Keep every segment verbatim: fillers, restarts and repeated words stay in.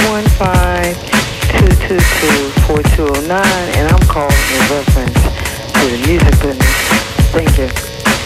one five, two two two, four two zero nine, and I'm calling in reference to the music business. Thank you.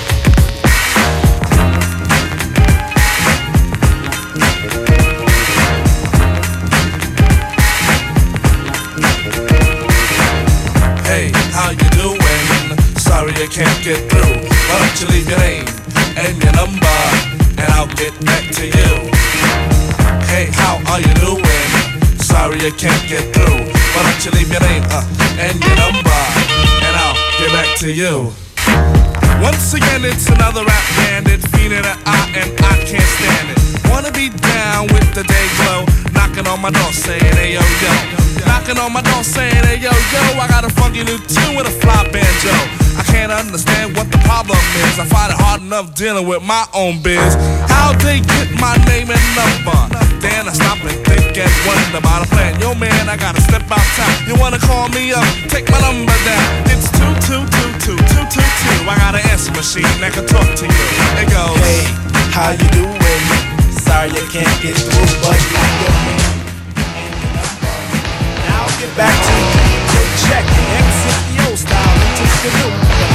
Hey, how you doing? Sorry I can't get through. Why don't you leave your name and your number, and I'll get back to you. Hey, how are you doing? Sorry I can't get through. Why don't you leave your name uh, and your number, and I'll get back to you. Once again it's another rap bandit, feeling an eye and I can't stand it. Wanna be down with the day glow, knocking on my door saying hey yo yo. Knocking on my door saying hey yo yo, I got a funky new tune with a fly banjo. I can't understand what the problem is, I find it hard enough dealing with my own biz. How'd they get my name and number? Then I stop and think and wonder about a plan. Yo man, I gotta step outside. You wanna call me up? Take my number down. It's two two two two two two two. I got an answer machine that can talk to you. It goes, hey, how you doing? Sorry I can't get through, but now I'll get back to you. Check and exit the old style into the new.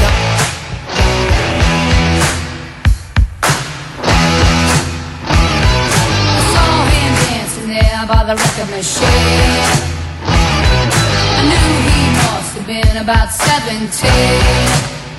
I saw him dancing there by the record machine. I knew he must have been about seventeen.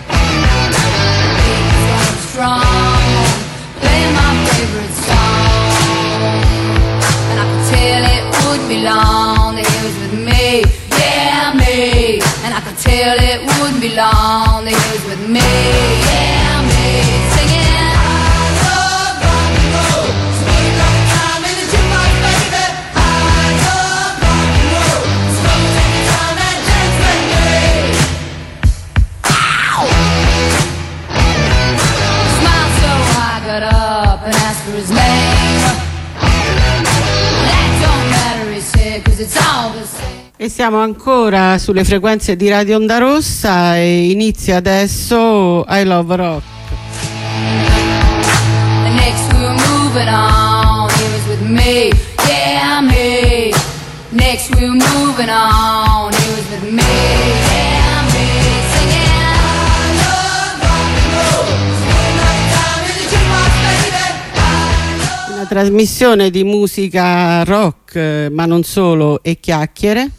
He was going strong, playing my favorite song, and I could tell it would be long that he was with me, yeah me. And I could tell it wouldn't be long that he was with me, yeah me. Singing, I love rock and roll, so put it on time in the jukebox, baby. I love rock and roll, so come and take your time and dance with me. Ow! Smiled so I got up and asked for his name. That don't matter, he said, 'cause it's all the same. E siamo ancora sulle frequenze di Radio Onda Rossa e inizia adesso I Love Rock. The next we were moving on, he was with me, yeah me. Next we were moving on, he was with me, yeah me. Singing, I love rock and roll, spending my time in the jukebox, baby. Una trasmissione di musica rock, ma non solo, e chiacchiere.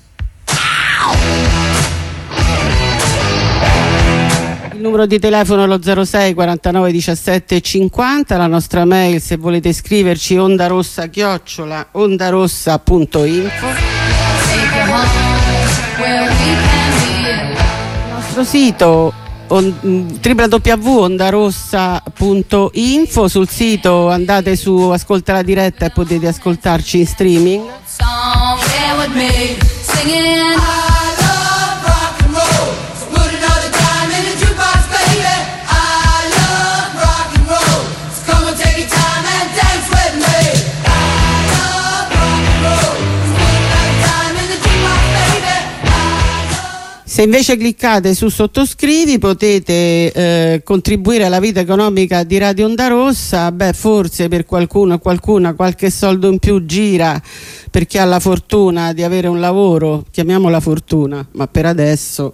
Il numero di telefono è lo zero sei quarantanove diciassette cinquanta, la nostra mail se volete scriverci ondarossa chiocciola ondarossa punto info. Il nostro sito w w w punto ondarossa punto info, sul sito andate su Ascolta la diretta e potete ascoltarci in streaming. Se invece cliccate su sottoscrivi potete eh, contribuire alla vita economica di Radio Onda Rossa. Beh, forse per qualcuno e qualcuna qualche soldo in più gira per chi ha la fortuna di avere un lavoro, chiamiamola fortuna, ma per adesso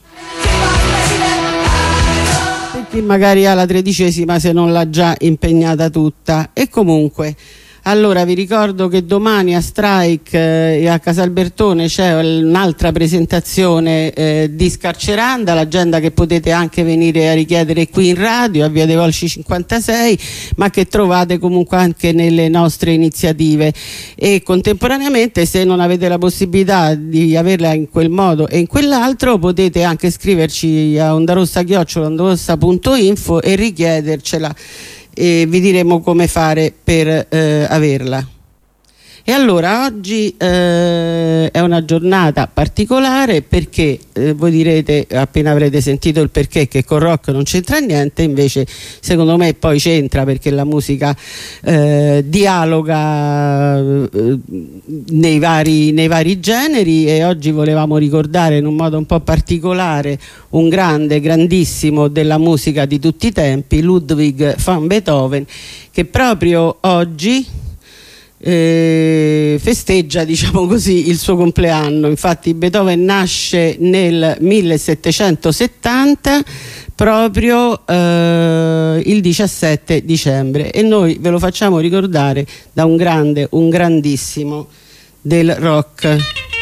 per chi magari ha la tredicesima se non l'ha già impegnata tutta. E comunque, allora vi ricordo che domani a Strike eh, e a Casalbertone c'è un'altra presentazione eh, di Scarceranda, l'agenda che potete anche venire a richiedere qui in radio a Via dei Volsci cinquantasei, ma che trovate comunque anche nelle nostre iniziative. E contemporaneamente, se non avete la possibilità di averla in quel modo e in quell'altro, potete anche scriverci a ondarossa chiocciola ondarossa punto info e richiedercela, e vi diremo come fare per eh, averla. E allora oggi eh, è una giornata particolare perché eh, voi direte, appena avrete sentito il perché, che con rock non c'entra niente. Invece secondo me poi c'entra, perché la musica eh, dialoga eh, nei, vari, nei vari generi, e oggi volevamo ricordare in un modo un po' particolare un grande, grandissimo della musica di tutti i tempi, Ludwig van Beethoven, che proprio oggi eh, festeggia, diciamo così, il suo compleanno. Infatti Beethoven nasce nel millesettecentosettanta proprio eh, il diciassette dicembre, e noi ve lo facciamo ricordare da un grande, un grandissimo del rock.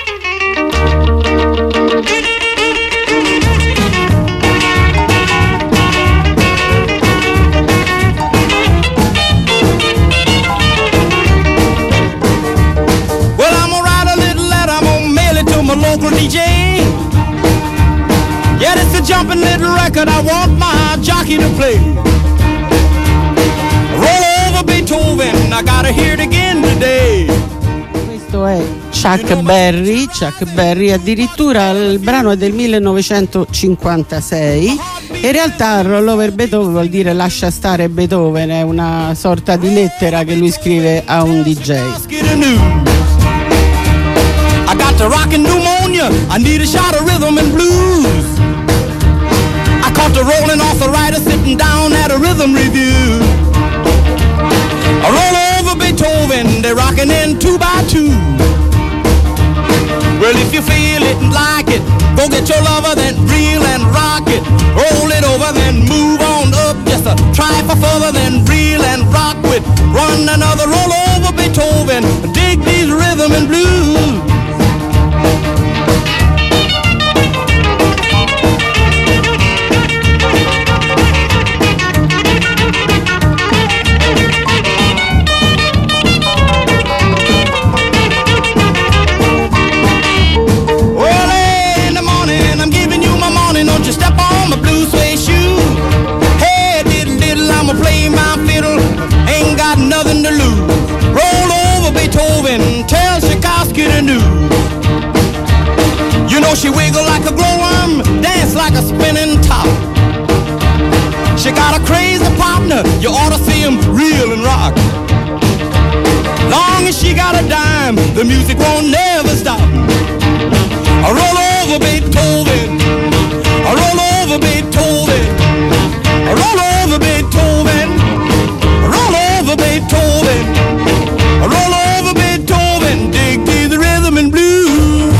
Well, I'm gonna write a little letter, I'm gonna mail it to my local D J. Yeah, it's a jumping little record I want my jockey to play. Roll over Beethoven, I gotta hear it again today. Questo è Chuck Berry, Chuck Berry, addirittura il brano è del millenovecentocinquantasei e in realtà Roll Over Beethoven vuol dire lascia stare Beethoven, è una sorta di lettera che lui scrive a un D J. I got the rockin' pneumonia, I need a shot of rhythm and blues. I caught the rolling arthritis sitting down at a rhythm review. I roll over Beethoven, they're rocking in two by two. Well, if you feel it and like it, go get your lover, then reel and rock it. Roll it over, then move on up just a trifle further, then reel and rock with. Run another roll over Beethoven, dig these rhythm and blues. Nothing to lose. Roll over Beethoven, tell Tchaikovsky to do. You know she wiggle like a glowworm, dance like a spinning top. She got a crazy partner, you ought to see him reel and rock. Long as she got a dime, the music won't never stop. I roll over Beethoven, I roll over Beethoven, I roll over Beethoven. Beethoven, roll over Beethoven, dig to the rhythm and blues.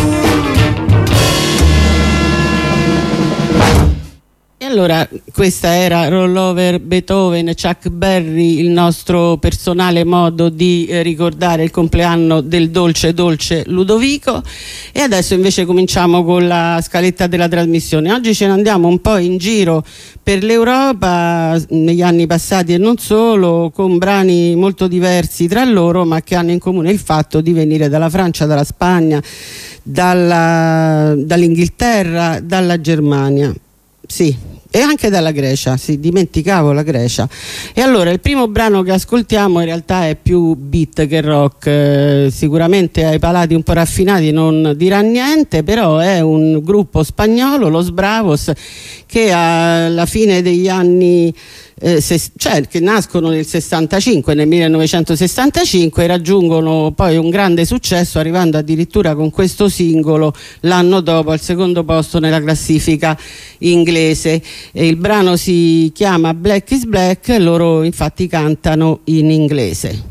E allora questa era Roll Over Beethoven, Chuck Berry, il nostro personale modo di eh, ricordare il compleanno del dolce dolce Ludovico. E adesso invece cominciamo con la scaletta della trasmissione. Oggi ce ne andiamo un po' in giro per l'Europa negli anni passati e non solo, con brani molto diversi tra loro, ma che hanno in comune il fatto di venire dalla Francia, dalla Spagna, dalla, dall'Inghilterra, dalla Germania. Sì, e anche dalla Grecia, sì, dimenticavo la Grecia. E allora il primo brano che ascoltiamo in realtà è più beat che rock, eh, sicuramente ai palati un po' raffinati non dirà niente, però è un gruppo spagnolo, Los Bravos, che alla fine degli anni eh, se, cioè che nascono nel sessantacinque, nel millenovecentosessantacinque, raggiungono poi un grande successo, arrivando addirittura con questo singolo l'anno dopo al secondo posto nella classifica inglese. E il brano si chiama Black is Black e loro infatti cantano in inglese.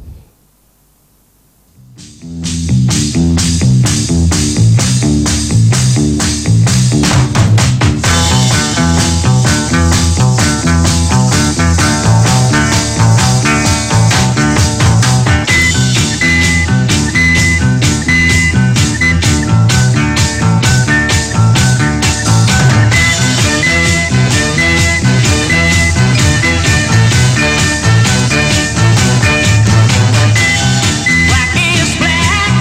Black is black.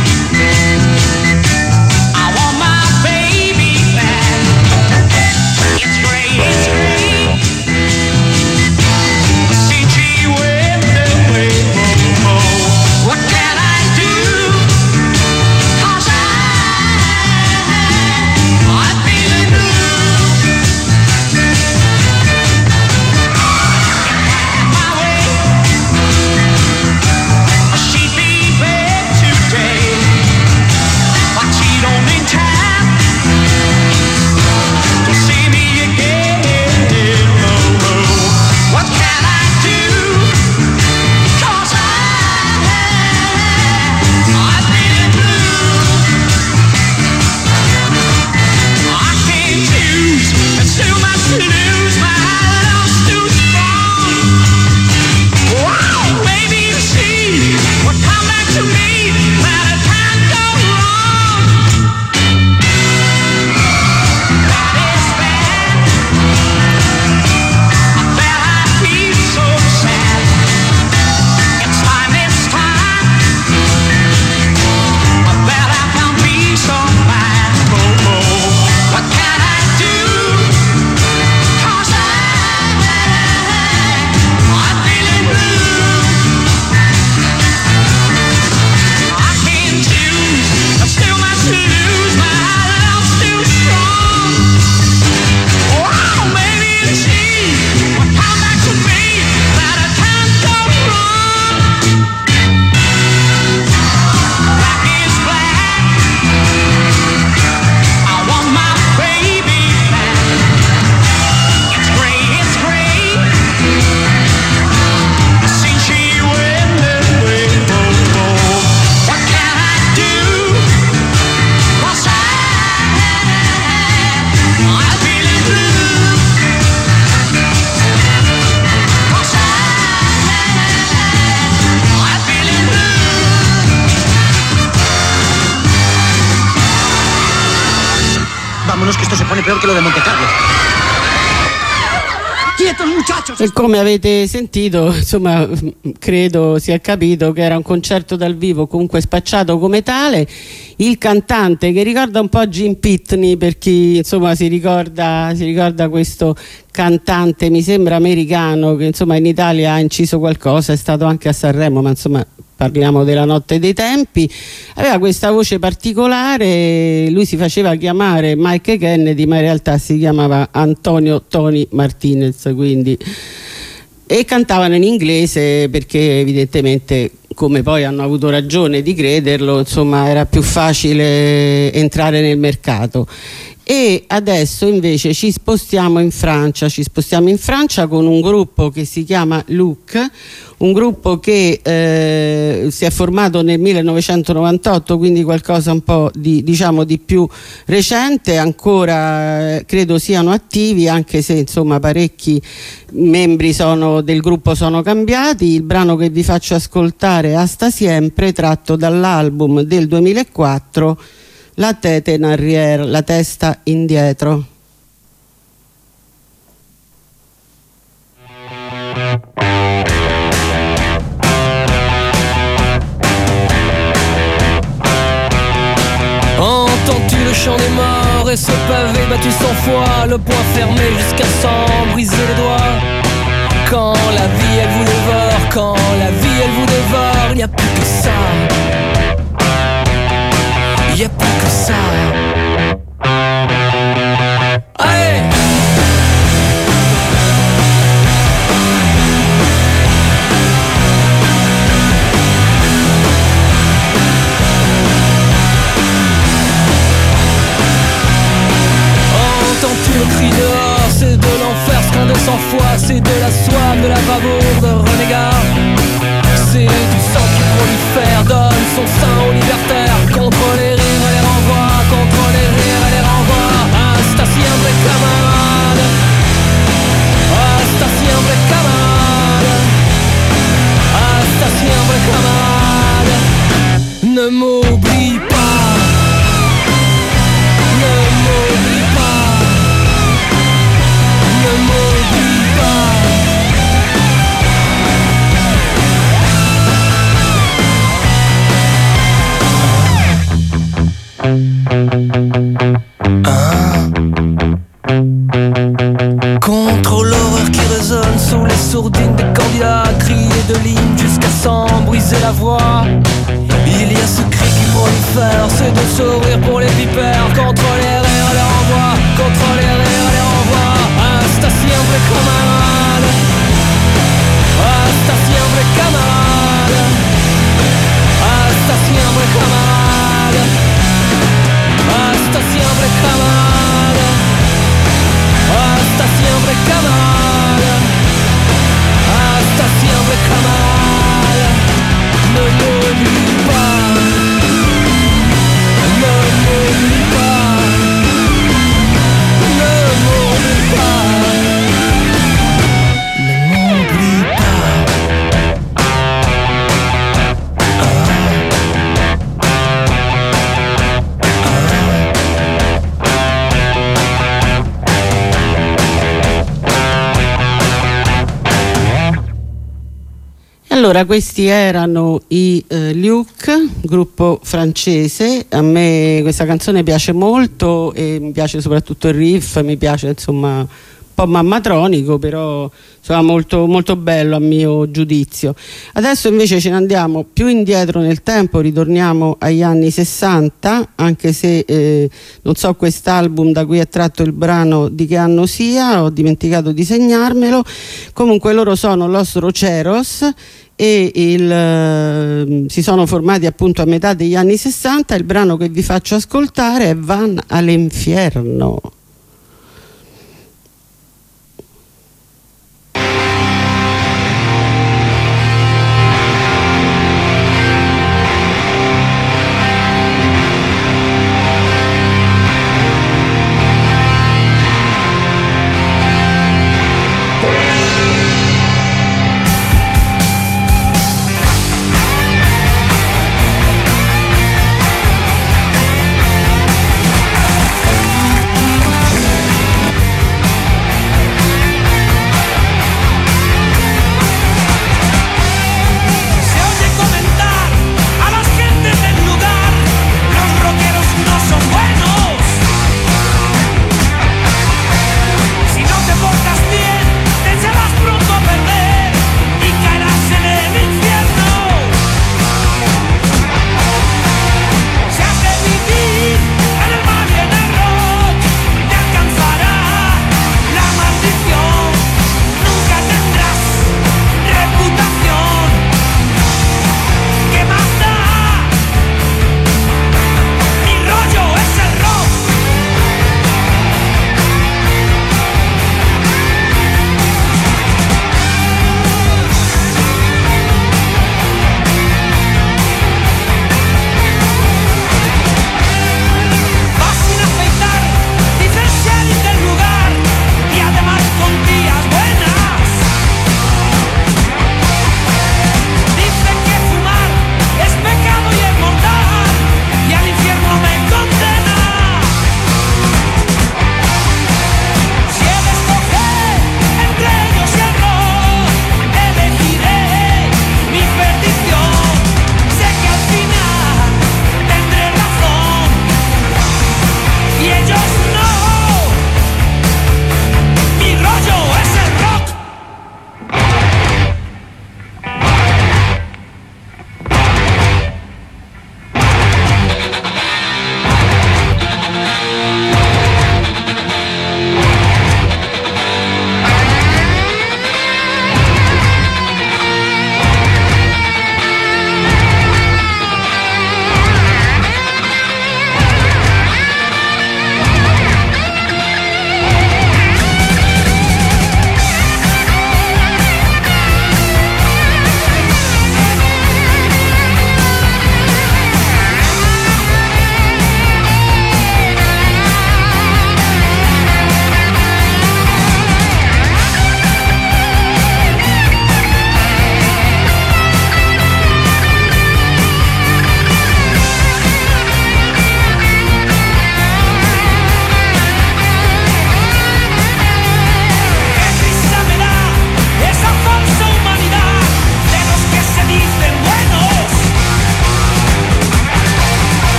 vámonos que esto se pone peor che lo de Monte Carlo. Quietos, muchachos! E come avete sentito, insomma, credo si è capito che era un concerto dal vivo comunque spacciato come tale. Il cantante, che ricorda un po' Jim Pitney, per chi insomma si ricorda, si ricorda questo cantante, mi sembra americano, che insomma in Italia ha inciso qualcosa, è stato anche a Sanremo, ma insomma parliamo della notte dei tempi. Aveva questa voce particolare, lui si faceva chiamare Mike Kennedy, ma in realtà si chiamava Antonio Tony Martinez, quindi, e cantavano in inglese perché evidentemente, come poi hanno avuto ragione di crederlo, insomma era più facile entrare nel mercato. E adesso invece ci spostiamo in Francia, ci spostiamo in Francia con un gruppo che si chiama Look, un gruppo che eh, si è formato nel millenovecentonovantotto, quindi qualcosa un po' di, diciamo, di più recente, ancora eh, credo siano attivi, anche se insomma parecchi membri sono, del gruppo sono cambiati. Il brano che vi faccio ascoltare è Hasta Siempre, tratto dall'album del duemilaquattro, La tête en arrière, la testa indietro. Entends-tu le chant des morts et ce pavé battu cent fois, le poing fermé jusqu'à sang, briser les doigts? Quand la vie elle vous dévore, quand la vie elle vous dévore, il n'y a plus que ça. Y'a plus que ça. Allez! Entends-tu le cri dehors? C'est de l'enfer scandé cent fois. C'est de la soif, de la bravoure, de renégat. C'est du sang qui prolifère, donne son sein aux libertaires. Contre les rires et les renvois, contre les rires et les renvois. Hasta siempre camarade, hasta siempre camarade, hasta siempre camarade. Ne m'oublie pas, ne m'oublie pas, ne m'oublie pas. Ah. Contre l'horreur qui résonne sous les sourdines des candidats, crier de l'hymne jusqu'à s'en briser la voix. Il y a ce cri qui prolifère, c'est de sourire pour les vipères. Contre les rires les renvois, contre les rires les renvois. Hasta siempre camarade, hasta siempre camarade, hasta siempre camarade, hasta siempre camarade, hasta siempre camarade, hasta siempre camarade. Ne m'oublie pas, ne m'oublie pas, ne m'oublie pas, ne m'oublie pas. Allora, questi erano i eh, Luke, gruppo francese. A me questa canzone piace molto e mi piace soprattutto il riff, mi piace insomma un po' mammatronico, però insomma molto, molto bello a mio giudizio. Adesso invece ce ne andiamo più indietro nel tempo, ritorniamo agli anni sessanta, anche se eh, non so quest'album da cui è tratto il brano di che anno sia, ho dimenticato di segnarmelo. Comunque loro sono Los Rocheros e il, eh, si sono formati appunto a metà degli anni sessanta. Il brano che vi faccio ascoltare è Van all'Infierno. Thank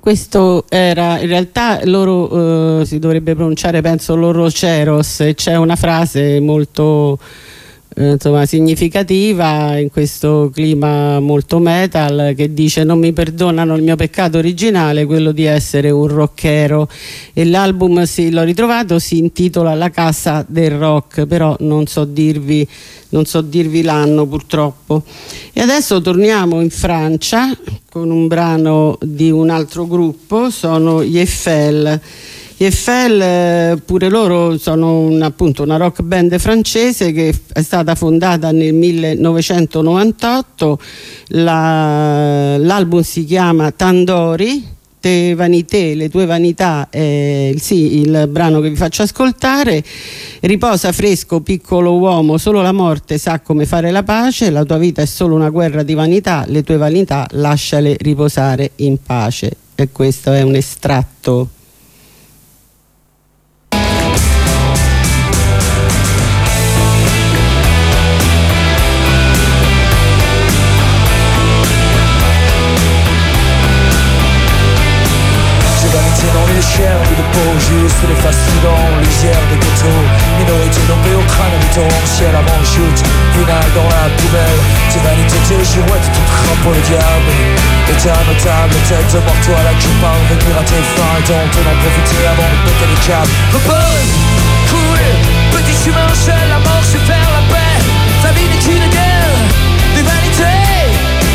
Questo era, in realtà loro eh, si dovrebbe pronunciare, penso, loro Ceros, e c'è una frase molto eh, insomma significativa in questo clima molto metal che dice: non mi perdonano il mio peccato originale, quello di essere un rockero. E l'album, sì, l'ho ritrovato, si intitola La Casa del Rock, però non so dirvi non so dirvi l'anno, purtroppo. E adesso torniamo in Francia con un brano di un altro gruppo, sono gli Eiffel. Gli Eiffel, pure loro sono un, appunto una rock band francese che è stata fondata nel millenovecentonovantotto. La, l'album si chiama Tandori, Te vanité, le tue vanità, è sì, il brano che vi faccio ascoltare. Riposa fresco piccolo uomo, solo la morte sa come fare la pace, la tua vita è solo una guerra di vanità, le tue vanità lasciale riposare in pace. E questo è un estratto. Ni de peau, juste des fascinants, lisière de ghetto, minorité tombée au crâne, habitant ciel avant le chute, finale dans la poubelle, tes vanités, tes girouettes, tout craint pour le diable, état notable, tête de mort, toi là que je parle, venir à tes fins et tenter d'en profiter avant de péter les câbles. Repose, cool, petit humain seul, la mort c'est faire la paix, ta vie n'est qu'une guerre, des vanités.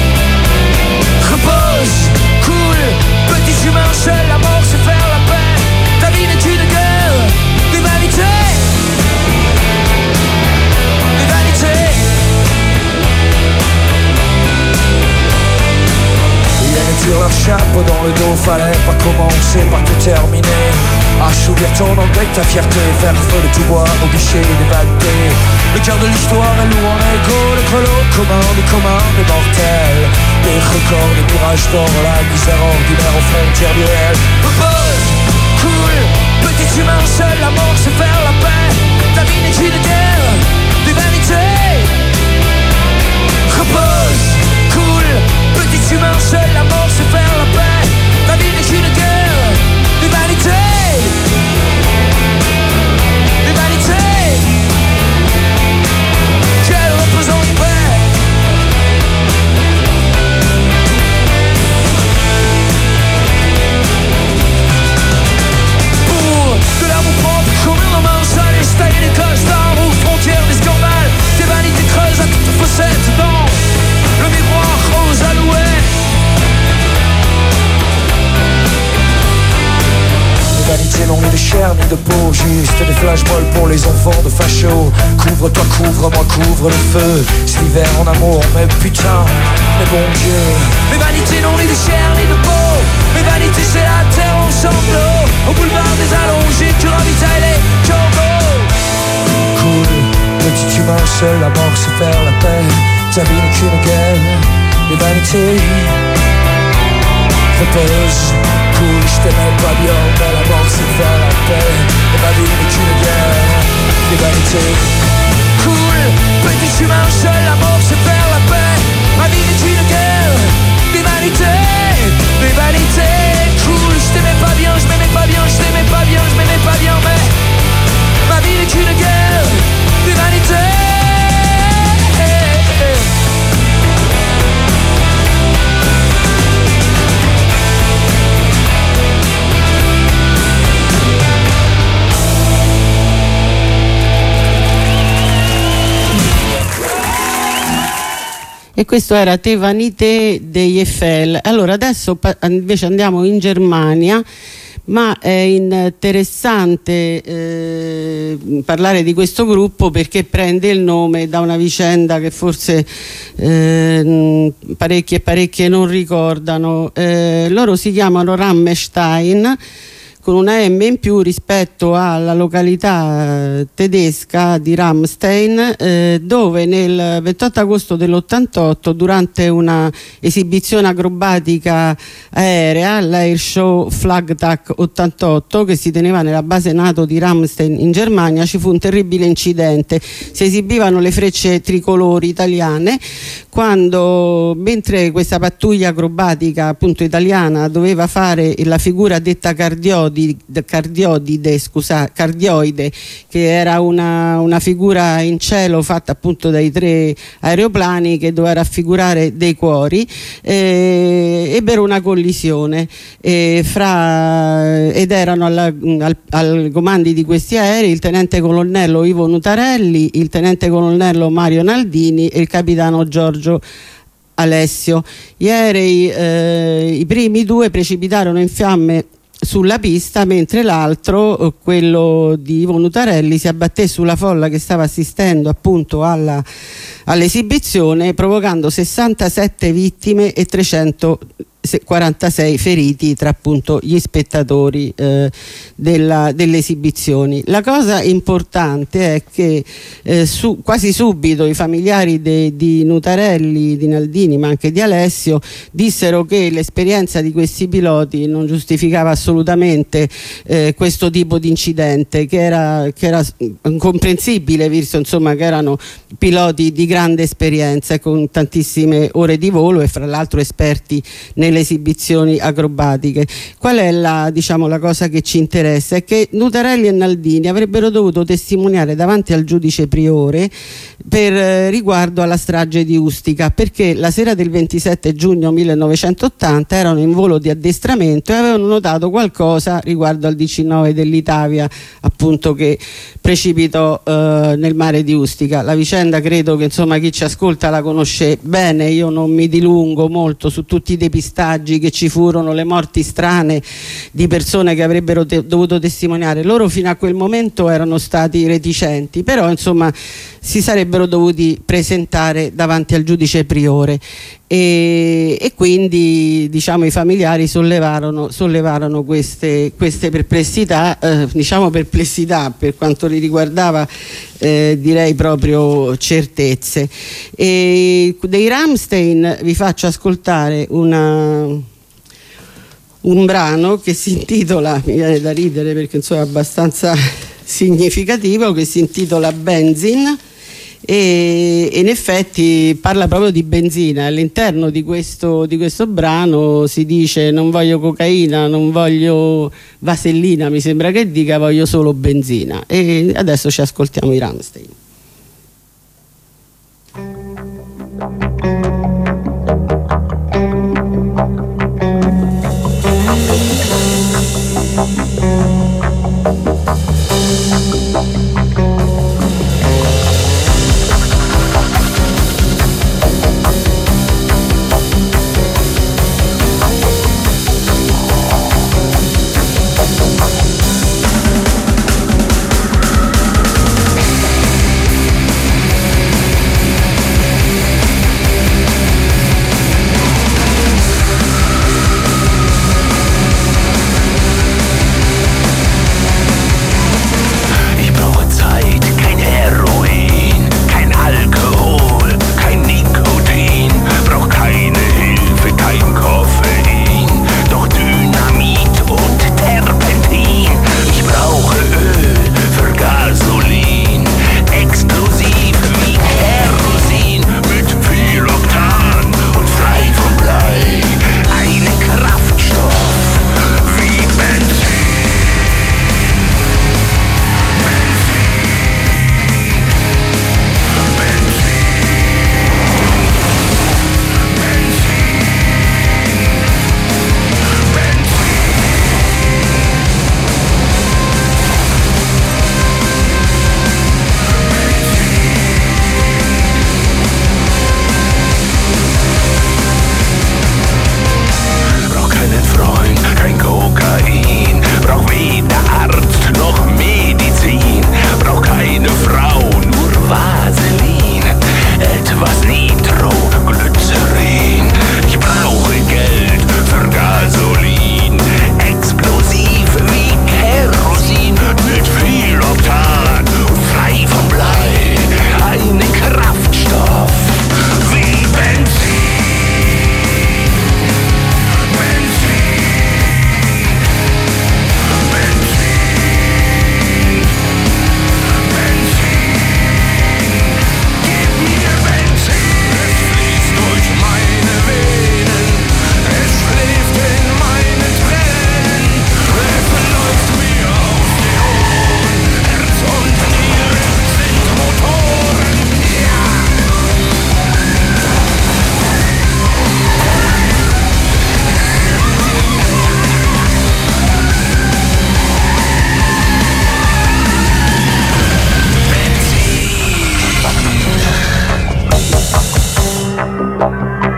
Repose, cool, petit humain seul, la mort c'est faire la paix. Ta vie n'est qu'une guerre, des vanités, des vanités. Rien ne tire leur chapeau dans le dos, fallait pas commencer par tout terminer. Assouvir ton orgueil, ta fierté, faire feu de tout bois au guichet des vanités. Le cœur de l'histoire est lourd en écho, le grelot commun des communs des mortels. Des records, des courages d'or, la misère ordinaire aux frontières du réel. Repose, cool, petit humain seul, la mort c'est faire la paix. Ta vie n'est qu'une guerre, des vanités. Repose, cool, petit humain seul, la mort c'est faire la paix. Ta vie n'est qu'une guerre, des vanités. Des vanités. Quel reposant de paix. De l'amour propre, courir la main sale, et tailler les costards aux frontières des scandales. Tes vanités creuses à toutes facettes dans le miroir aux alouettes. Les vanités n'ont ni de chair ni de peau, juste des flashballs pour les enfants de facho. Couvre-toi, couvre-moi, couvre le feu. C'est l'hiver en amour, mais putain, mais bon Dieu. Mes vanités n'ont ni de chair ni de peau. Mes vanités c'est la terre en sanglots. Au boulevard des allongés, tu ravitailles les corbeaux. Cool, petit humain seul, la mort c'est faire la paix. Ta vie n'est qu'une guerre, des vanités. Repose, cool, je t'aimais pas bien, mais la mort c'est faire la paix. Et ma vie n'est qu'une guerre, des vanités. Cool, petit humain seul, la mort c'est faire la paix. Ma vie n'est qu'une guerre, des vanités, des vanités. Cool, je t'aimais pas bien, je m'aimais pas bien, je t'aimais pas bien, je m'aimais pas bien, mais ma vie n'est qu'une guerre, des vanités. E questo era Te vanité degli Eiffel. Allora adesso invece andiamo in Germania, ma è interessante eh, parlare di questo gruppo perché prende il nome da una vicenda che forse eh, parecchie e parecchie non ricordano. Eh, loro si chiamano Rammstein. con una M in più rispetto alla località eh, tedesca di Ramstein, eh, dove nel ventotto agosto dell'ottantotto, durante una esibizione acrobatica aerea, l'Air Show Flagtag ottantotto, che si teneva nella base NATO di Ramstein in Germania, ci fu un terribile incidente. Si esibivano le frecce tricolori italiane quando, mentre questa pattuglia acrobatica appunto italiana doveva fare la figura detta cardiodi, cardiodide, scusa, cardioide, che era una, una figura in cielo fatta appunto dai tre aeroplani che doveva raffigurare dei cuori, eh, ebbero una collisione eh, fra, ed erano alla, al, al comandi di questi aerei il tenente colonnello Ivo Nutarelli, il tenente colonnello Mario Naldini e il capitano Giorgio Alessio. Gli aerei, eh, i primi due precipitarono in fiamme sulla pista, mentre l'altro, quello di Ivo Nutarelli, si abbatté sulla folla che stava assistendo appunto alla, all'esibizione, provocando sessantasette vittime e trecentoquarantasei feriti tra appunto gli spettatori eh, della, delle esibizioni. La cosa importante è che eh, su, quasi subito i familiari de, di Nutarelli, di Naldini ma anche di Alessio dissero che l'esperienza di questi piloti non giustificava assolutamente eh, questo tipo di incidente, che era, che era incomprensibile, visto insomma che erano piloti di grande esperienza e con tantissime ore di volo e fra l'altro esperti nelle esibizioni acrobatiche. Qual è la, diciamo, la cosa che ci interessa? È che Nutarelli e Naldini avrebbero dovuto testimoniare davanti al giudice priore per eh, riguardo alla strage di Ustica, perché la sera del ventisette giugno millenovecentottanta erano in volo di addestramento e avevano notato qualcosa riguardo al D C nove dell'Italia, appunto, che precipitò eh, nel mare di Ustica. La vicenda credo che insomma chi ci ascolta la conosce bene, io non mi dilungo molto su tutti i depistaggi che ci furono, le morti strane di persone che avrebbero te- dovuto testimoniare. Loro fino a quel momento erano stati reticenti, però insomma si sarebbero dovuti presentare davanti al giudice priore e, e quindi diciamo i familiari sollevarono, sollevarono queste, queste perplessità, eh, diciamo perplessità per quanto li riguardava, eh, direi proprio certezze. E dei Ramstein vi faccio ascoltare una, un brano che si intitola, mi viene da ridere perché insomma è abbastanza significativo, che si intitola Benzin. E in effetti parla proprio di benzina. All'interno di questo, di questo brano si dice: non voglio cocaina, non voglio vasellina, mi sembra che dica, voglio solo benzina. E adesso ci ascoltiamo i Ramstein.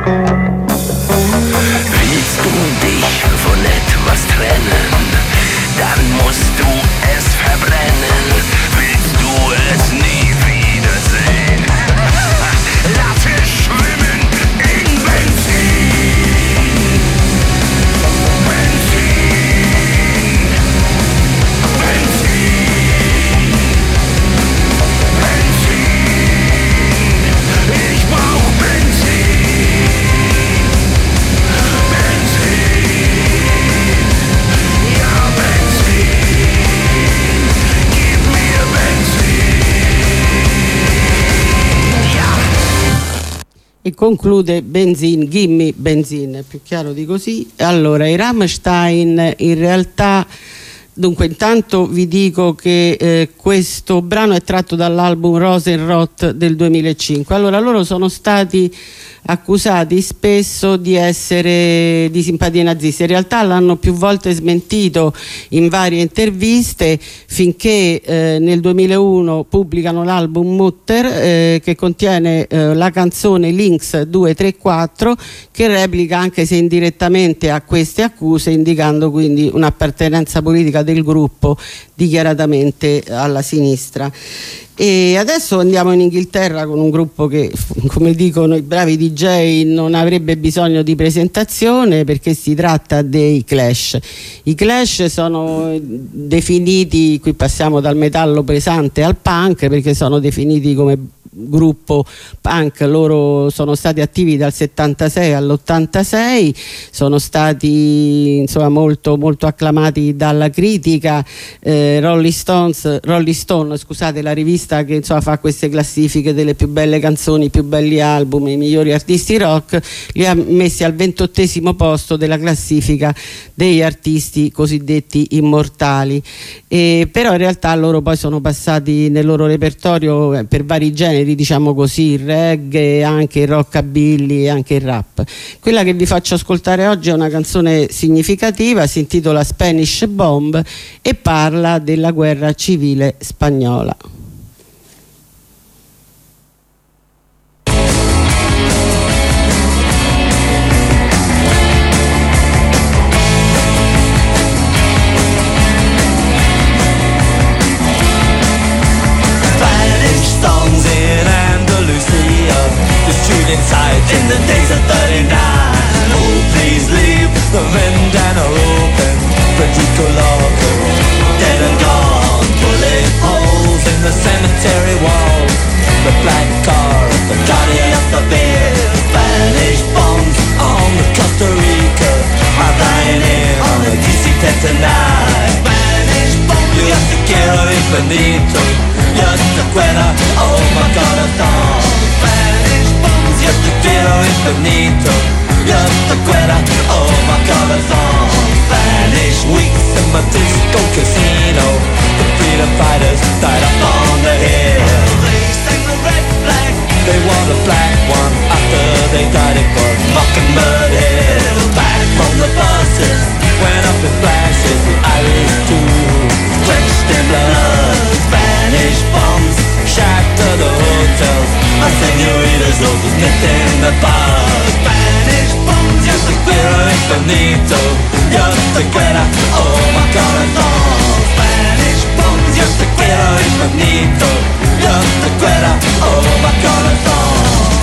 Willst du dich von etwas trennen, dann musst du es verbrennen. Willst du es nie wiedersehen? Lass es schwimmen in Benzin. Benzin. Benzin. Benzin. Ich brauch Benzin. Benzin. Ja, Benzin. Gib mir Benzin. Ja. E conclude Benzin, gimme Benzin, è più chiaro di così. Allora, i Rammstein in realtà, dunque intanto vi dico che eh, questo brano è tratto dall'album Rosenrot del duemilacinque. Allora, loro sono stati accusati spesso di essere di simpatie naziste. In realtà l'hanno più volte smentito in varie interviste, finché eh, nel duemilauno pubblicano l'album Mutter, eh, che contiene eh, la canzone Links due tre quattro, che replica, anche se indirettamente, a queste accuse, indicando quindi un'appartenenza politica del gruppo dichiaratamente alla sinistra. E adesso andiamo in Inghilterra con un gruppo che, come dicono i bravi D J, non avrebbe bisogno di presentazione, perché si tratta dei Clash. I Clash sono definiti, qui passiamo dal metallo pesante al punk, perché sono definiti come gruppo punk. Loro sono stati attivi dal settantasei all'ottantasei, sono stati insomma molto, molto acclamati dalla critica. eh, Rolling Stones, Rolling Stone, scusate, la rivista che insomma fa queste classifiche delle più belle canzoni, i più belli album, i migliori artisti rock, li ha messi al ventottesimo posto della classifica degli artisti cosiddetti immortali. E però in realtà loro poi sono passati nel loro repertorio eh, per vari generi, diciamo così, il reggae, anche il rockabilly e anche il rap. Quella che vi faccio ascoltare oggi è una canzone significativa, si intitola Spanish Bomb e parla della guerra civile spagnola. Inside in the days of thirty-nine. Oh, please leave the vendana open. Federico Loco, dead and gone. Bullet holes in the cemetery wall. The black car, the guardian of the beer. Spanish bombs on the Costa Rica. I'm dying in on the D C ten tonight. Spanish bombs, yo te quiero infinito. Yo te quiero, oh my God, a thong. Yo te quiero infinito, yo te quiero, oh my corazón. Spanish weeks in my disco casino. The freedom fighters died up on the hill. They sang the red flag, they wore the black one. After they died it was Mockingbird Hill. Back from the buses, went up in flashes. The Irish too, drenched in blood. Spanish bombs shattered the hotels. My señoritas also sniffed in the bar. Spanish bombs, yo te quiero infinito. Yo te quiero, oh my corazón. Spanish bombs, yo te quiero infinito. Yo te quiero, oh my corazón.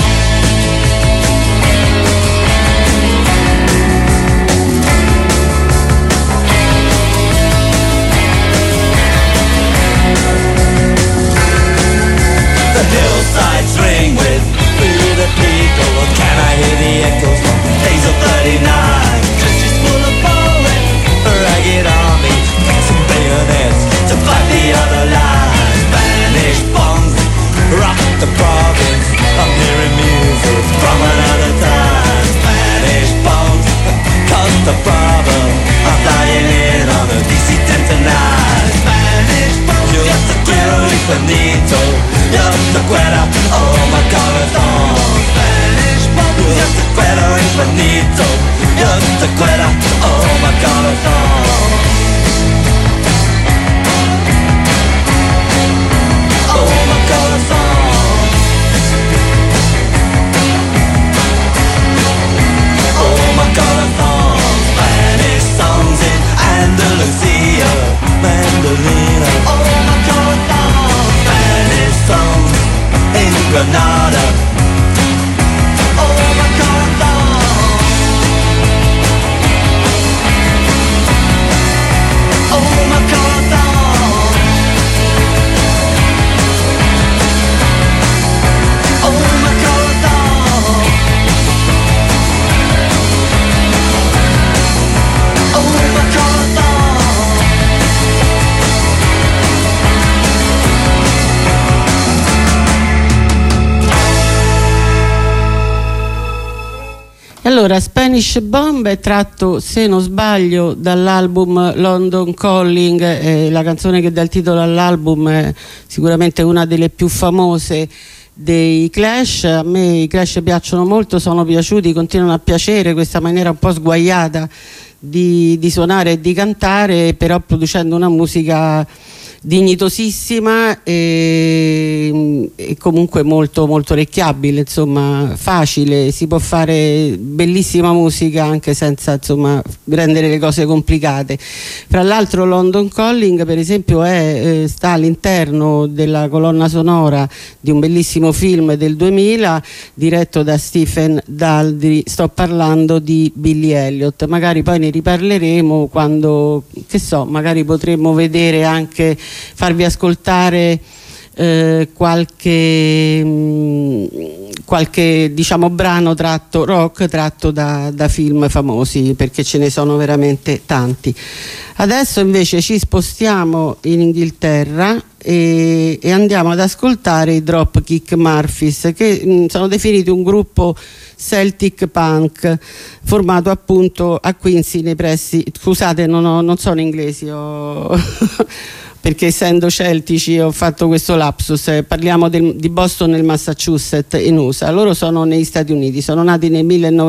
The hillsides ring with feel the people. Can I hear the echoes from days of thirty-nine? Trenches full of bullets, ragged army, fixing bayonets to fight the other line. Spanish bombs rock the province. I'm hearing music from another time. Spanish bombs cause the problem. I'm dying in on the D C ten tonight. Spanish bombs, yo te quiero infinito. Yo te quiero, oh my corazón. Spanish bombs, yo te quiero infinito. Yo te quiero, oh my corazón. Oh my corazón. Allora, Spanish Bomb è tratto, se non sbaglio, dall'album London Calling, eh, la canzone che dà il titolo all'album è sicuramente una delle più famose dei Clash. A me i Clash piacciono molto, sono piaciuti, continuano a piacere questa maniera un po' sguaiata di, di suonare e di cantare, però producendo una musica dignitosissima e, e comunque molto molto orecchiabile, insomma facile, si può fare bellissima musica anche senza, insomma, rendere le cose complicate. Fra l'altro London Calling, per esempio, è, eh, sta all'interno della colonna sonora di un bellissimo film del duemila diretto da Stephen Daldry. Sto parlando di Billy Elliot. Magari poi ne riparleremo quando, che so, magari potremmo vedere anche, farvi ascoltare eh, qualche mh, qualche diciamo brano tratto rock tratto da, da film famosi, perché ce ne sono veramente tanti. Adesso invece ci spostiamo in Inghilterra e, e andiamo ad ascoltare i Dropkick Murphys, che mh, sono definiti un gruppo Celtic punk formato appunto a Quincy nei pressi, scusate non, ho, non sono inglesi, ho perché essendo celtici ho fatto questo lapsus, eh, parliamo del, di Boston nel Massachusetts in U S A. Loro sono negli Stati Uniti, sono nati nel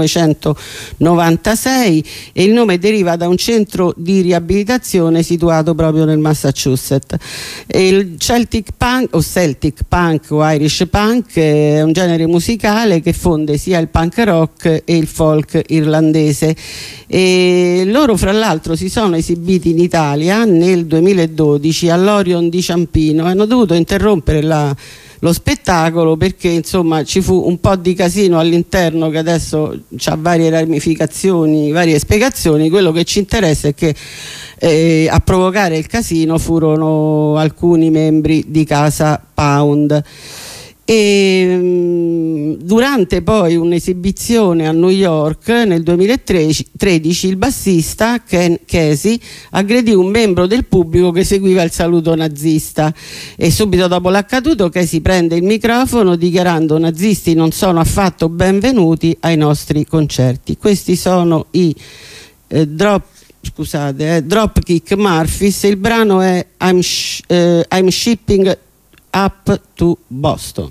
millenovecentonovantasei e il nome deriva da un centro di riabilitazione situato proprio nel Massachusetts. E il Celtic punk o Celtic punk o Irish punk è un genere musicale che fonde sia il punk rock e il folk irlandese, e loro fra l'altro si sono esibiti in Italia nel duemiladodici all'Orion di Ciampino. Hanno dovuto interrompere la, lo spettacolo perché insomma ci fu un po' di casino all'interno che adesso ha varie ramificazioni, varie spiegazioni. Quello che ci interessa è che eh, a provocare il casino furono alcuni membri di Casa Pound. E durante poi un'esibizione a New York nel duemilatredici il bassista Ken Casey aggredì un membro del pubblico che seguiva il saluto nazista, e subito dopo l'accaduto Casey prende il microfono dichiarando: nazisti non sono affatto benvenuti ai nostri concerti. Questi sono i eh, drop scusate eh, Dropkick Murphys. Il brano è I'm, sh eh, I'm Shipping Up to Boston.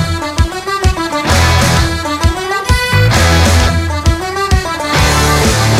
Thank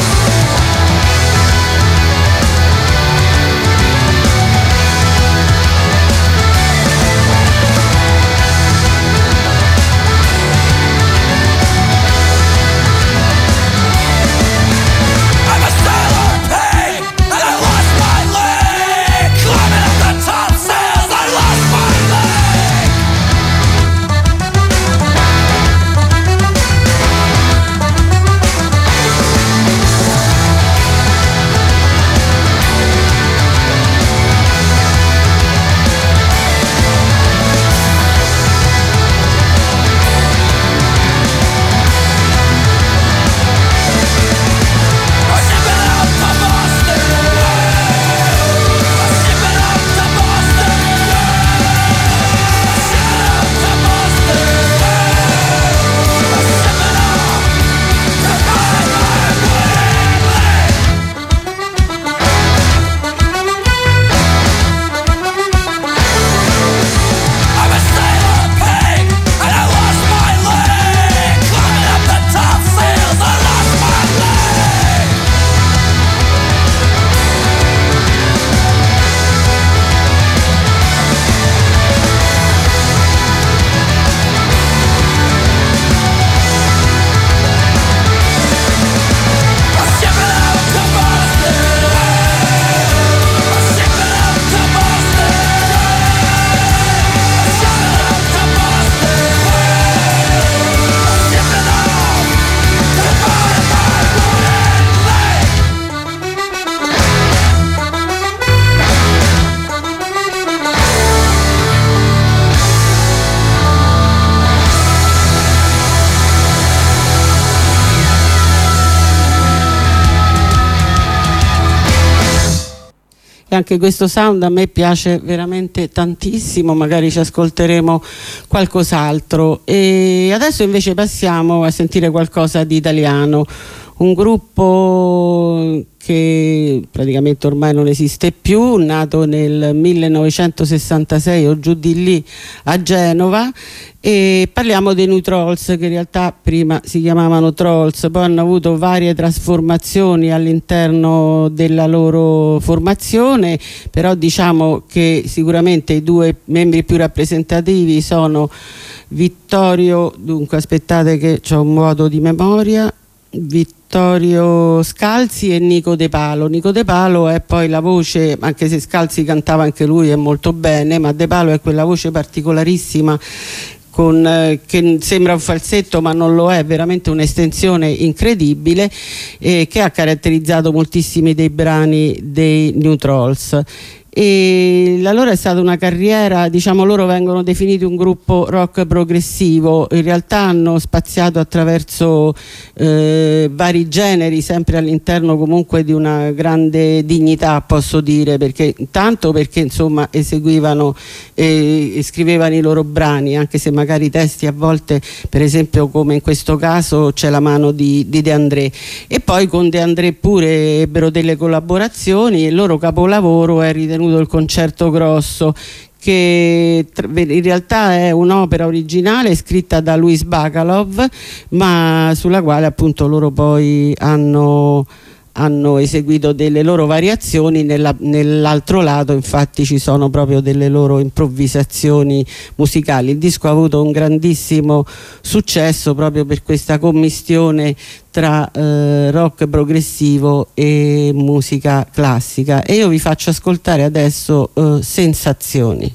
anche questo sound a me piace veramente tantissimo, magari ci ascolteremo qualcos'altro. E adesso invece passiamo a sentire qualcosa di italiano, un gruppo che praticamente ormai non esiste più, nato nel millenovecentosessantasei o giù di lì a Genova, e parliamo dei New Trolls, che in realtà prima si chiamavano Trolls, poi hanno avuto varie trasformazioni all'interno della loro formazione, però diciamo che sicuramente i due membri più rappresentativi sono Vittorio, dunque aspettate che ho un vuoto di memoria, Vittorio Scalzi e Nico De Palo. Nico De Palo è poi la voce, anche se Scalzi cantava anche lui e molto bene, ma De Palo è quella voce particolarissima con, eh, che sembra un falsetto ma non lo è, veramente un'estensione incredibile, eh, che ha caratterizzato moltissimi dei brani dei New Trolls. E la loro è stata una carriera, diciamo, loro vengono definiti un gruppo rock progressivo, in realtà hanno spaziato attraverso eh, vari generi, sempre all'interno comunque di una grande dignità, posso dire, perché tanto perché insomma eseguivano e eh, scrivevano i loro brani, anche se magari i testi a volte, per esempio come in questo caso, c'è la mano di, di De André, e poi con De André pure ebbero delle collaborazioni. Il loro capolavoro è ritenuto il Concerto Grosso, che in realtà è un'opera originale scritta da Luis Bacalov, ma sulla quale appunto loro poi hanno, hanno eseguito delle loro variazioni. Nella, nell'altro lato infatti ci sono proprio delle loro improvvisazioni musicali. Il disco ha avuto un grandissimo successo proprio per questa commistione tra eh, rock progressivo e musica classica, e io vi faccio ascoltare adesso eh, Sensazioni.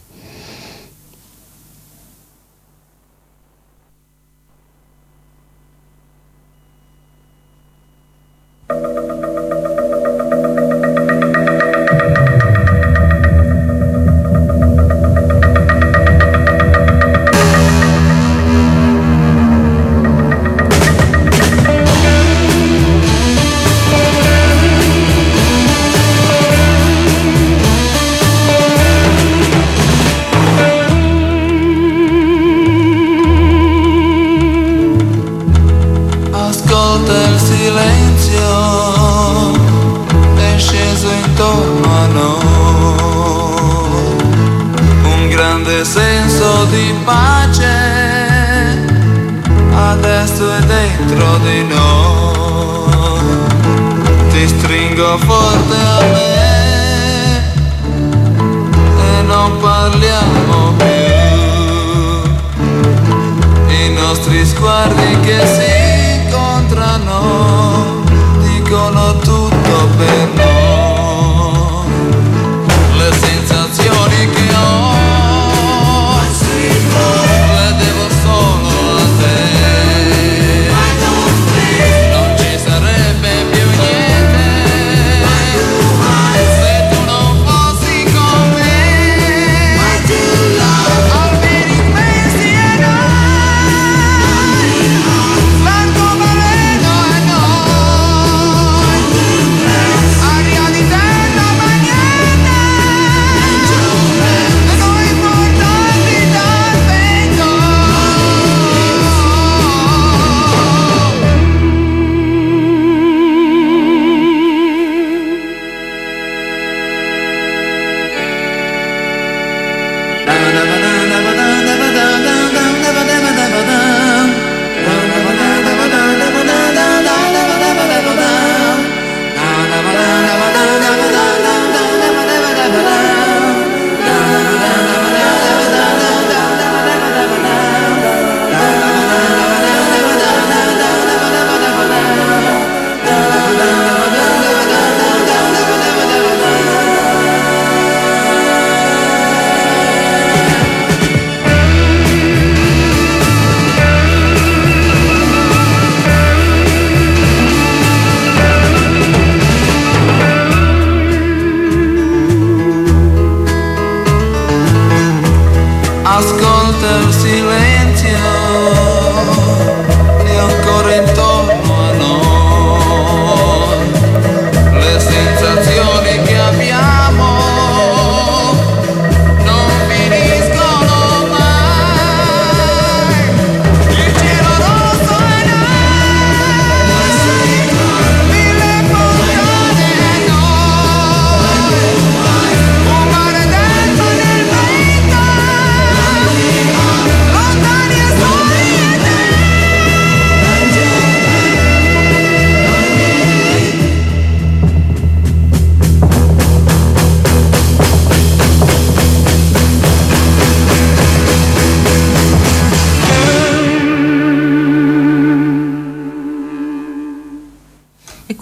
Bye.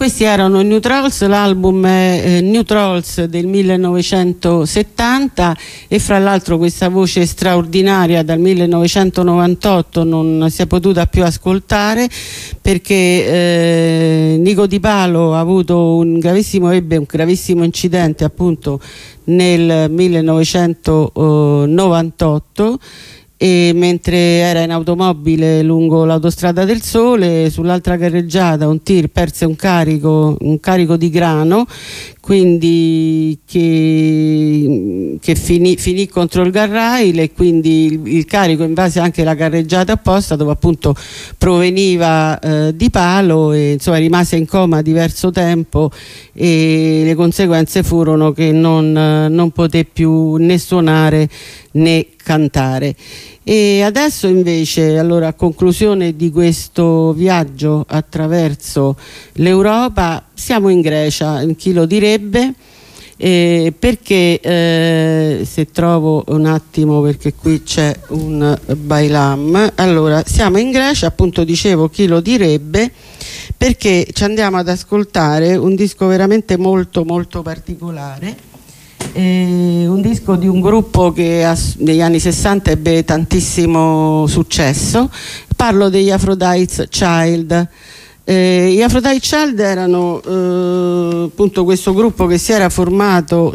Questi erano i New Trolls, l'album è eh, New Trolls del millenovecentosettanta e fra l'altro questa voce straordinaria dal millenovecentonovantotto non si è potuta più ascoltare perché eh, Nico Di Palo ha avuto un gravissimo, ebbe un gravissimo incidente appunto nel millenovecentonovantotto e mentre era in automobile lungo l'autostrada del Sole, sull'altra carreggiata un tir perse un carico, un carico di grano, quindi che, che finì, finì contro il guardrail e quindi il, il carico invase anche la carreggiata apposta dove appunto proveniva eh, Di Palo e insomma rimase in coma diverso tempo e le conseguenze furono che non, non poté più né suonare né cantare. E adesso invece, allora, a conclusione di questo viaggio attraverso l'Europa, siamo in Grecia, chi lo direbbe, eh, perché eh, se trovo un attimo, perché qui c'è un bailam, allora siamo in Grecia, appunto dicevo chi lo direbbe, perché ci andiamo ad ascoltare un disco veramente molto molto particolare. Eh, un disco di un gruppo che negli anni sessanta ebbe tantissimo successo. Parlo degli Aphrodite Child. Eh, gli Aphrodite Child erano eh, appunto questo gruppo che si era formato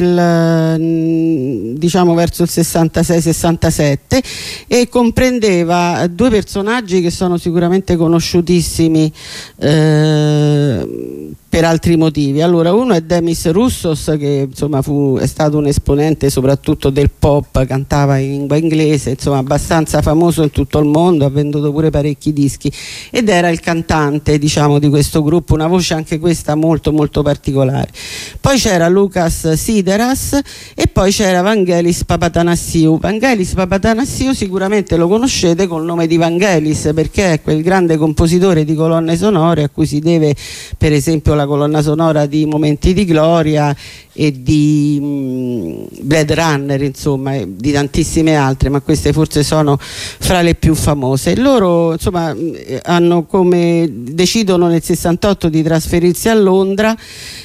nel diciamo verso il sessantasei sessantasette e comprendeva due personaggi che sono sicuramente conosciutissimi eh, per altri motivi. Allora, uno è Demis Roussos, che insomma fu, è stato un esponente soprattutto del pop, cantava in lingua inglese, insomma abbastanza famoso in tutto il mondo, ha venduto pure parecchi dischi ed era il cantante diciamo di questo gruppo, una voce anche questa molto molto particolare. Poi c'era Lucas Sideras e poi c'era Vangelis Papatanassiou. Vangelis Papatanassiou sicuramente lo conoscete col nome di Vangelis perché è quel grande compositore di colonne sonore a cui si deve per esempio la colonna sonora di Momenti di Gloria e di mh, Blade Runner, insomma, e di tantissime altre, ma queste forse sono fra le più famose. Loro insomma hanno come decidono nel sessantotto di trasferirsi a Londra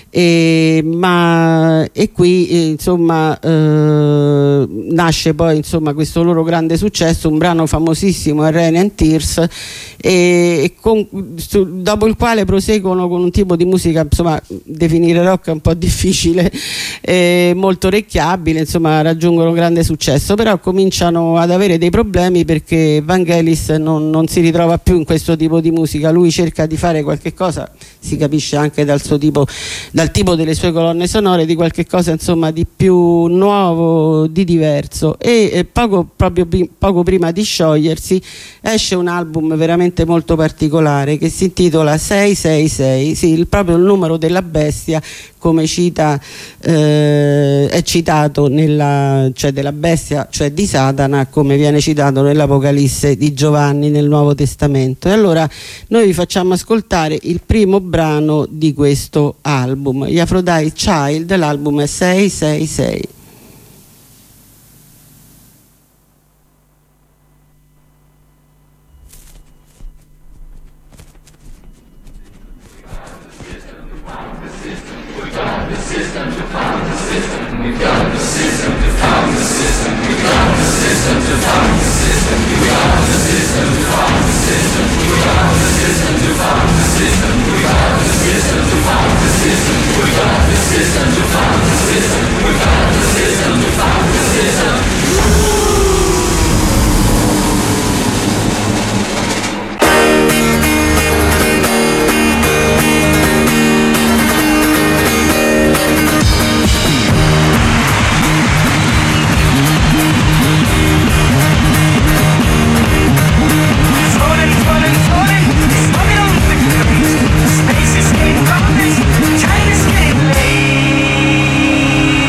e, ma, e qui eh, insomma eh, nasce poi insomma questo loro grande successo, un brano famosissimo è Rain and Tears e, e con, su, dopo il quale proseguono con un tipo di musica insomma definire rock è un po' difficile, eh, molto orecchiabile, insomma raggiungono grande successo, però cominciano ad avere dei problemi perché Vangelis non, non si ritrova più in questo tipo di musica, lui cerca di fare qualche cosa, si capisce anche dal suo tipo, dal tipo delle sue colonne sonore, di qualche cosa insomma di più nuovo, di diverso e, e poco, proprio poco prima di sciogliersi esce un album veramente molto particolare che si intitola sei sei sei, sì, il, proprio il numero della bestia come cita eh, è citato nella, cioè della bestia, cioè di Satana, come viene citato nell'Apocalisse di Giovanni nel Nuovo Testamento. E allora noi vi facciamo ascoltare il primo brano di questo album, gli Aphrodite Child, l'album è sei sei sei. Space is getting crowded, time is getting late.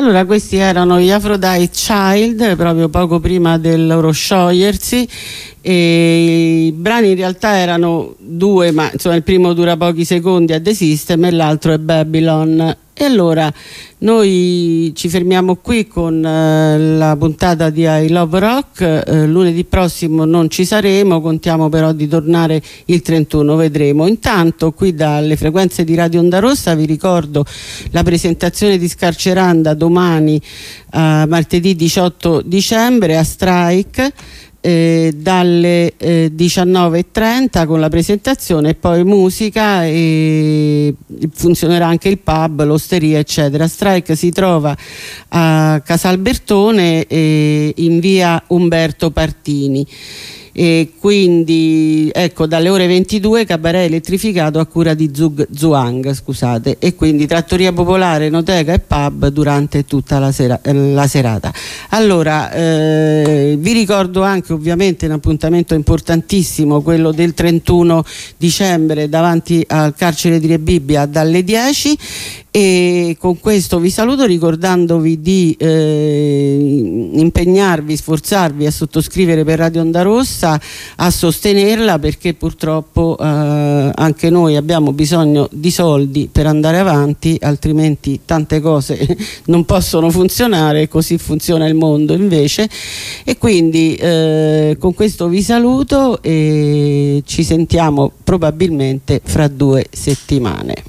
Allora, questi erano gli Aphrodite Child, proprio poco prima del loro sciogliersi, e i brani in realtà erano due, ma insomma il primo dura pochi secondi ad System e l'altro è Babylon. E allora noi ci fermiamo qui con eh, la puntata di I Love Rock. Eh, lunedì prossimo non ci saremo, contiamo però di tornare il trentuno, vedremo. Intanto qui dalle frequenze di Radio Onda Rossa vi ricordo la presentazione di Scarceranda domani, eh, martedì diciotto dicembre a Strike, Eh, dalle eh, diciannove e trenta con la presentazione e poi musica, e funzionerà anche il pub, l'osteria eccetera. Strike si trova a Casalbertone eh, in via Umberto Partini, e quindi ecco, dalle ore ventidue cabaret elettrificato a cura di Zug Zhuang, scusate, e quindi trattoria popolare, enoteca e pub durante tutta la, sera, eh, la serata. Allora eh, vi ricordo anche ovviamente un appuntamento importantissimo, quello del trentuno dicembre davanti al carcere di Rebibbia dalle dieci, e con questo vi saluto ricordandovi di eh, impegnarvi, sforzarvi a sottoscrivere per Radio Onda Rossa, a sostenerla, perché purtroppo eh, anche noi abbiamo bisogno di soldi per andare avanti, altrimenti tante cose non possono funzionare, così funziona il mondo invece. E quindi eh, con questo vi saluto e ci sentiamo probabilmente fra due settimane.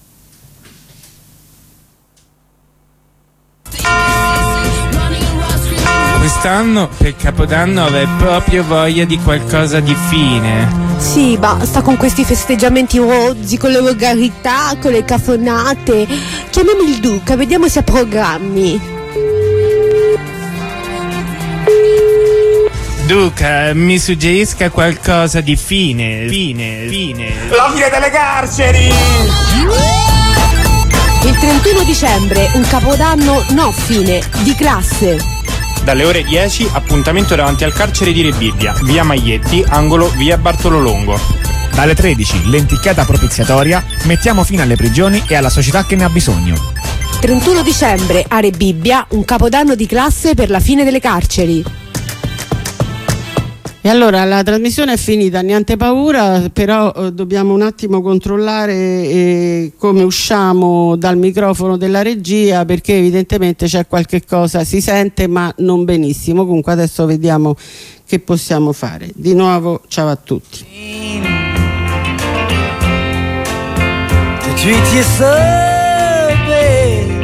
Quest'anno per Capodanno avrei proprio voglia di qualcosa di fine. Sì, basta con questi festeggiamenti rozzi, con le volgarità, con le cafonate. Chiamiamo il Duca, vediamo se ha programmi. Duca, mi suggerisca qualcosa di fine, fine, fine. La fine delle carceri! Il trentuno dicembre, un Capodanno no fine, di classe. Dalle ore dieci, appuntamento davanti al carcere di Rebibbia, via Maglietti, angolo via Bartolo Longo. Dalle tredici, lenticchiata propiziatoria, mettiamo fine alle prigioni e alla società che ne ha bisogno. trentuno dicembre, a Rebibbia, un Capodanno di classe per la fine delle carceri. E allora la trasmissione è finita, niente paura, però eh, dobbiamo un attimo controllare eh, come usciamo dal microfono della regia, perché evidentemente c'è qualche cosa, si sente ma non benissimo. Comunque adesso vediamo che possiamo fare. Di nuovo ciao a tutti. To treat you so bad,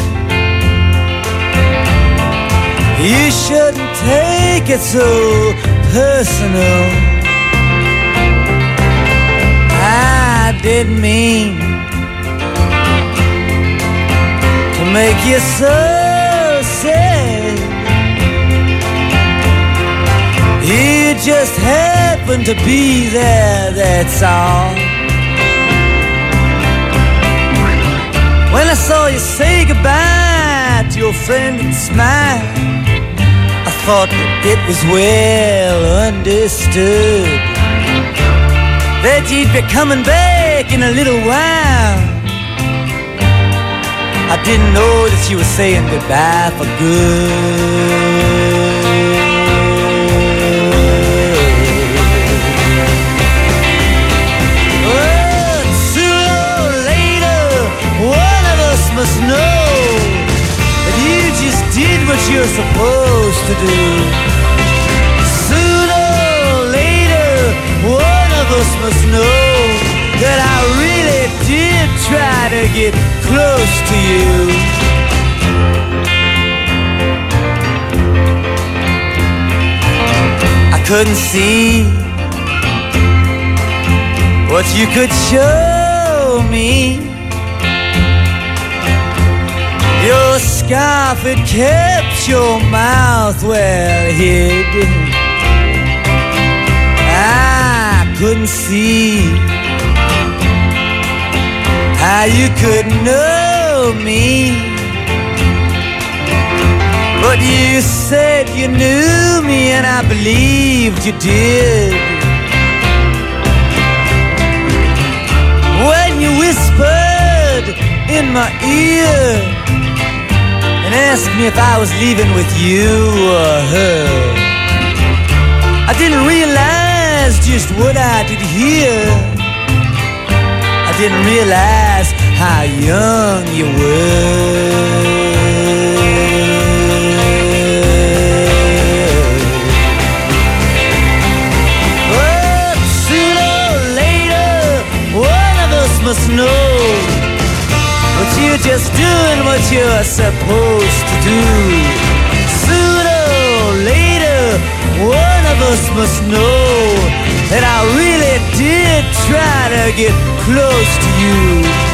you shouldn't take it so personal. I didn't mean to make you so sad. You just happened to be there, that's all. When I saw you say goodbye to your friend and smile, I thought that it was well understood that you'd be coming back in a little while. I didn't know that you were saying goodbye for good. But sooner or later, one of us must know that you just did what you're supposed to do. Sooner or later, one of us must know that I really did try to get close to you. I couldn't see what you could show me. Your scarf, it kept your mouth well hid. I couldn't see how you could know me, but you said you knew me and I believed you did. When you whispered in my ear and asked me if I was leaving with you or her. I didn't realize just what I did hear. I didn't realize how young you were. But sooner or later, one of us must know but you're just doing what you're supposed to do. Sooner or later, one of us must know that I really did try to get close to you.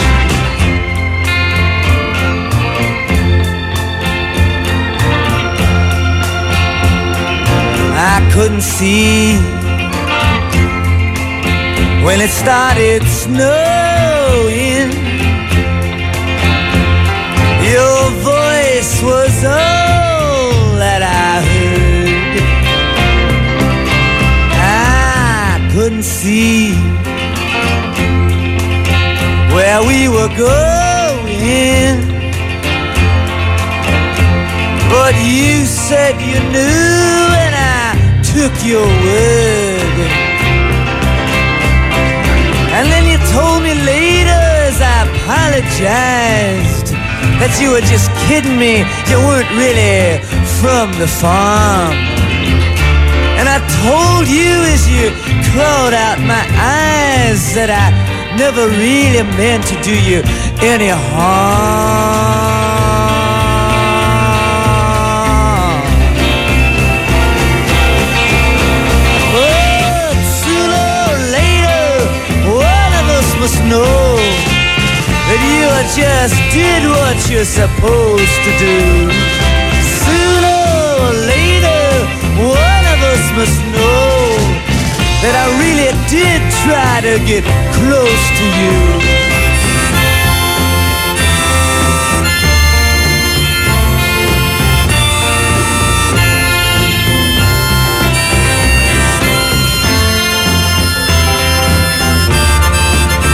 I couldn't see when it started snowing. Your voice was all that I heard. I couldn't see where we were going, but you said you knew and I took your word. And then you told me later as I apologized that you were just kidding me, you weren't really from the farm. And I told you as you clawed out my eyes that I never really meant to do you any harm. But sooner or later, one of us must know that you just did what you're supposed to do. Sooner or later, one of us must know that I really did try to get close to you.